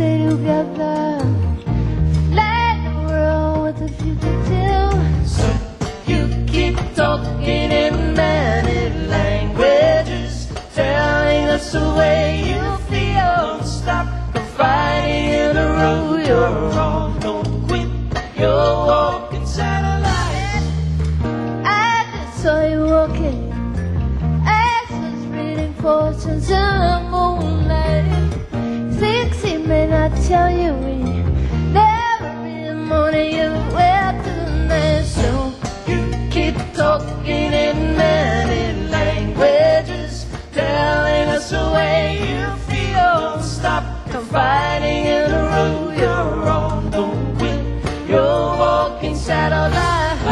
stay together. Let the world what the future do. So you keep talking in many languages, telling us the way you feel. Stop confiding in the road you're on. Don't quit your walking satellites. I just saw you walking, ashes reading fortunes in the moonlight. Things he may not tell you, never in the morning you wake to the night. So You keep talking in many languages, telling us the way you feel. Stop confiding in the road you're on. Don't quit your walking satellite.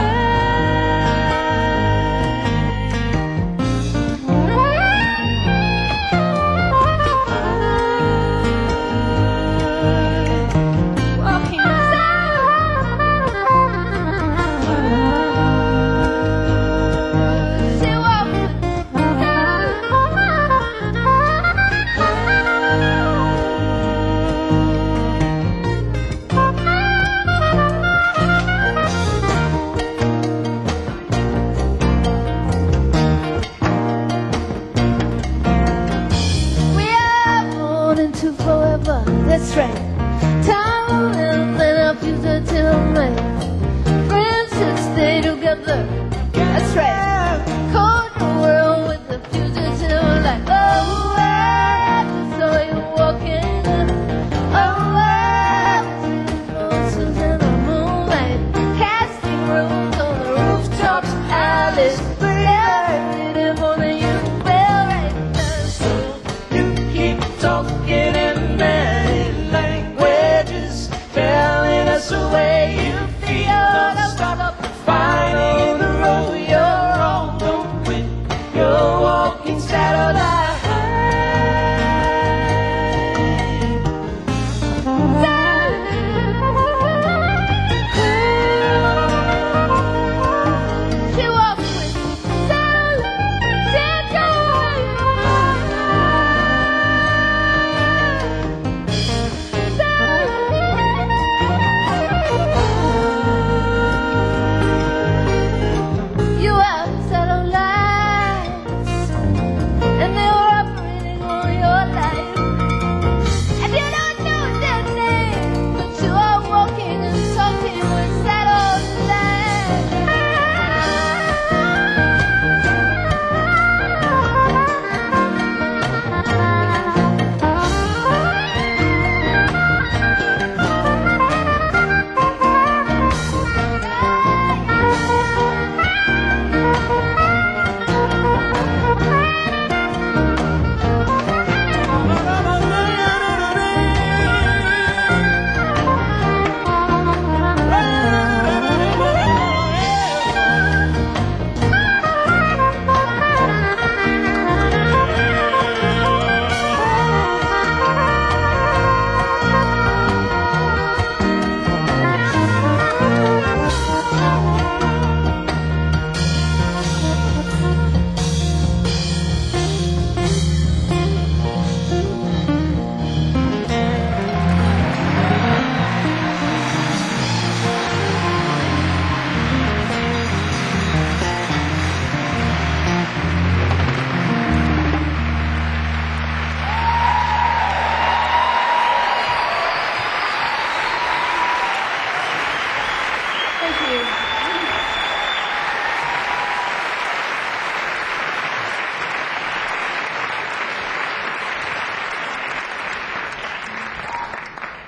walking say we are born into forever. That's right.